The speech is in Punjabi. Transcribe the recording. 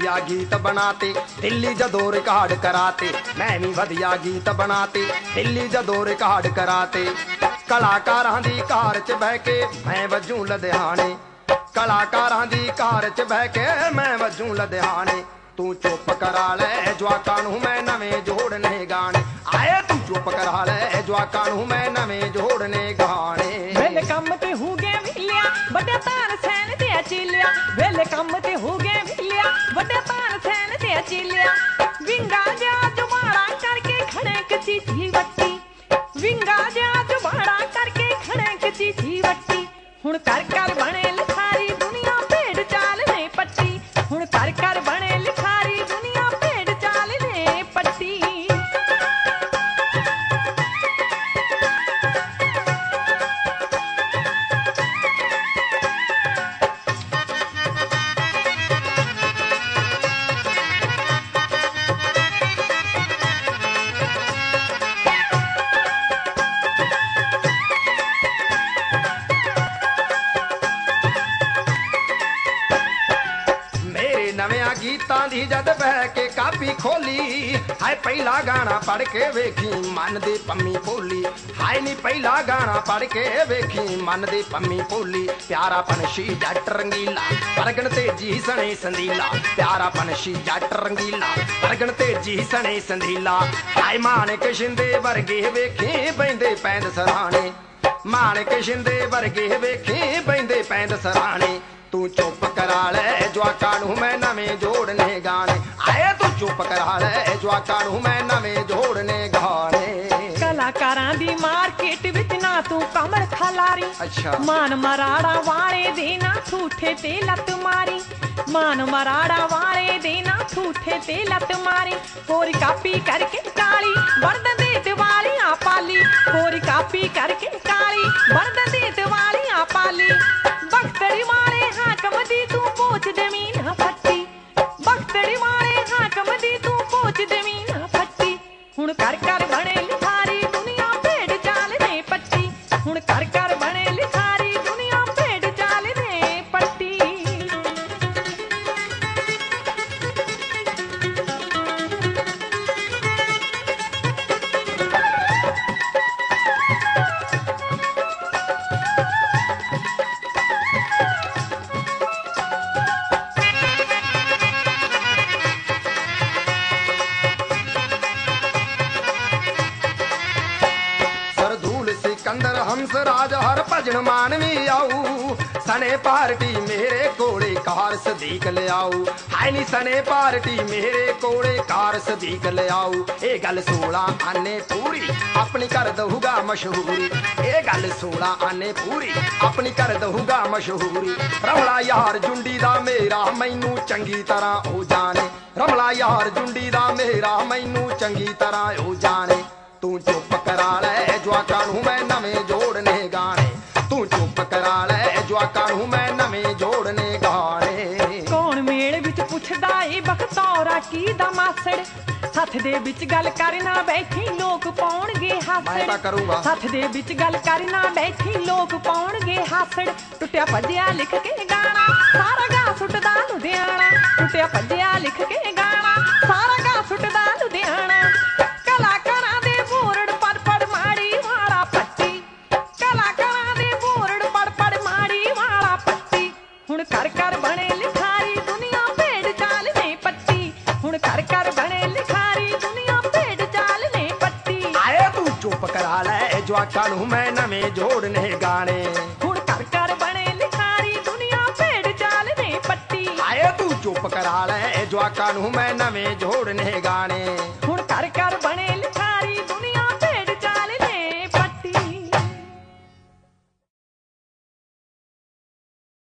ਵਧੀਆ ਗੀਤ ਬਣਾਤੇ ਦਿੱਲੀ ਜਦੋਂ ਰਿਕਾਰਡ ਕਰਾਤੇ ਮੈਂ ਵੀ ਵਧੀਆ ਗੀਤ ਬਣਾਤੇ ਦਿੱਲੀ ਜਦੋਂ ਰਿਕਾਰਡ ਕਰਾਤੇ ਕਲਾਕਾਰਾਂ ਦੀ ਕਾਰ 'ਚ ਬਹਿ ਕੇ ਮੈਂ ਵੱਜੂ ਲੁਧਿਆਣੇ ਕਲਾਕਾਰਾਂ ਦੀ ਕਾਰ 'ਚ ਬਹਿ ਕੇ ਮੈਂ ਵੱਜੂ ਲੁਧਿਆਣੇ ਤੂੰ ਚੁੱਪ ਕਰਾ ਲੈ ਜਵਾਕਾਂ ਨੂੰ ਮੈਂ ਨਵੇਂ ਜੋੜਨੇ ਗਾਣੇ ਆਏ ਤੂੰ ਚੁੱਪ ਕਰਾ ਲੈ ਜਵਾਕਾਂ ਨੂੰ ਮੈਂ ਨਵੇਂ ਜੋੜਨੇ ਗਾਣੇ ਵੇਲੇ ਕੰਮ ਤੇ ਹੋ ਗਏ ਵਿਲਿਆ ਵੱਡੇ ਤਾਨ ਸੈਨ ਤੇ ਅਚੀਲਿਆ ਵੇਲੇ ਕੰਮ ਤੇ ਹੋ ਗਏ ਵਿਲਿਆ ਵੱਡੇ ਤਾਨ ਸੈਨ ਤੇ ਅਚੀਲਿਆ ਵਿੰਗਾ ਜਾ ਜੁਬਾੜਾ ਕਰਕੇ ਖੜੇ ਕਚੀਚੀ ਵੱਟੀ ਵਿੰਗਾ ਜਾ ਜੁਬਾੜਾ ਕਰਕੇ ਖੜੇ ਕਚੀਚੀ ਵੱਟੀ ਹੁਣ ਕਰ ਕਰ ਬਣੇ ਲਿਖਾਰੀ ਦੁਨੀਆ ਭੇਡ ਚਾਲ ਨੇ ਪੱਟੀ ਹੁਣ ਕਰ ਕਰ ਬਣੇ ਲਿਖਾਰੀ ਦੁਨੀਆ ਭੇਡ ਚਾਲ ਨੇ ਪੱਟੀ ਨਵਿਆਂ ਗੀਤਾਂ ਦੀ ਜਦ ਬਹਿ ਕੇ ਕਾਪੀ ਖੋਲੀ ਹਾਏ ਪਹਿਲਾ ਗਾਣਾ ਪੜ ਕੇ ਵੇਖੀ ਮਨ ਦੀ ਪੰਮੀ ਭੋਲੀ ਹਾਏ ਨੀ ਪਹਿਲਾ ਗਾਣਾ ਪੜ ਕੇ ਵੇਖੀ ਮਨ ਦੀ ਪੰਮੀ ਭੋਲੀ ਪਿਆਰਾ ਪੰਛੀ ਜੱਟ ਰੰਗੀਲਾ ਪਰਗਣ ਤੇਜੀ ਸਣੇ ਸੰਦੀਲਾ ਪਿਆਰਾ ਪੰਛੀ ਜੱਟ ਰੰਗੀਲਾ ਪਰਗਣ ਤੇਜੀ ਸਣੇ ਸੰਦੀਲਾ ਹਾਏ ਮਾਣਕ ਸ਼ਿੰਦੇ ਵਰਗੇ ਵੇਖੀ ਬੈਂਦੇ ਪੈਂਦ ਸਰਾਣੇ ਮਾਣਕ ਸ਼ਿੰਦੇ ਵਰਗੇ ਵੇਖੀ ਬੈਂਦੇ ਪੈਂਦ ਸਰਾਣੇ ਤੂੰ ਚੁੱਪ ਕਰਾ ਲੈ ਜਵਾਕਾਂ ਨੂੰ ਮੈਂ ਨਵੇਂ ਜੋੜਨੇ ਗਾਣੇ ਆਏ ਤੂੰ ਚੁੱਪ ਕਰਾ ਲੈ ਜਵਾਕਾਂ ਨੂੰ ਮੈਂ ਨਵੇਂ ਜੋੜਨੇ ਗਾਣੇ ਕਲਾਕਾਰਾਂ ਦੀ ਮਾਰਕੀਟ ਵਿੱਚ ਨਾ ਤੂੰ ਕਮਰ ਖਲਾਰੀ ਅੱਛਾ ਮਾਨ ਮਰਾੜਾ ਵਾਲੇ ਦੇ ਨਾ ਠੂਠੇ ਤੇ ਲੱਤ ਮਾਰੀ ਮਾਨ ਮਰਾੜਾ ਵਾਲੇ ਦੇ ਨਾ ਠੂਠੇ ਤੇ ਲੱਤ ਮਾਰੀ ਕੋਰੀ ਕਾਪੀ ਕਰਕੇ ਕਾਲੀ ਵਰਦ ਦੇ ਦਿਵਾਲੀਆਂ ਪਾਲੀ ਕੋਰੀ ਕਾਪੀ ਕਰਕੇ ਕਾਲੀ ਵਰਦ ਦੇ ਦਿਵਾਲੀਆਂ ਪਾਲੀ ਬਖਤੜੀ ਵਾਲੇ ਹਾਕਮ ਦੀ ਤੂੰ ਪੋਚ ਜ਼ਮੀਨ ਫੱਟੀ ਬਖਤੜੀ ਵਾਲੇ ਹਾਕਮ ਦੀ ਤੂੰ ਪੋਚ ਜ਼ਮੀਨ ਫੱਟੀ ਹੁਣ ਕਰ ਕਰ ਬਣੇ ਲਿਖਾਰੀ ਦੁਨੀਆ ਭੇਡ ਚਾਲ ਨੇ ਪੱਟੀ ਹੁਣ ਕਰ ਕਰ ਬਣੇ ਲਿਖਾਰੀ ਦੁਨੀਆ ਭੇਡ ਚਾਲ ਨੇ ਪੱਟੀ सिकंदर हंस राज हर भजन मानवी आऊ सने पार्टी मेरे कोले कार सदीक ले आऊ हाय नी सने पार्टी मेरे कोले कार सदीक ले आऊ ए गल 16 आने पूरी अपनी कर दूंगा मशहूरी ए गल 16 आने पूरी अपनी कर दूंगा मशहूरी रमला यार जुंडी दा मेरा मैनू चंगी तरह ओ जाने रमला यार जुंडी दा मेरा मैनू चंगी तरह ओ जाने तू चुप करा ले जवाਕਾਂ ਨੂੰ मैं नਵੇਂ जोड़ने गाने तू चुप करा ले जवाਕਾਂ ਨੂੰ मैं नਵੇਂ जोड़ने गाने कौन मेल विच पुछदा ए बखतौरा की दा मासड़ हथ दे विच गल करना बैठी लोग पाउणगे हासड़ हथ दे विच गल करना बैठी लोग पाउणगे हासड़ टुटिया भजिया लिख के गाना सारा गा सुटदा लुधियाना टुटिया भजिया लिख के गाना सारा गा सुटदा लुधियाना कलाकारां दे बोरड पड़ पड़ माड़ी वाला पट्टी कलाकारां दे बोरड पड़ पड़ माड़ी वाला पट्टी हुण कर कर बने लिखारी दुनिया भेड़ चाल ने पट्टी हुण कर कर बने लिखारी दुनिया भेड़ चाल ने पट्टी आए तू चुप करा ले जवाਕਾਂ ਨੂੰ मैं नਵੇਂ जोड़ने गाने हुण कर कर बने लिखारी दुनिया भेड़ चाल ने पट्टी आए तू चुप करा ले जवाਕਾਂ ਨੂੰ मैं नਵੇਂ जोड़ने गाने हुण कर कर बने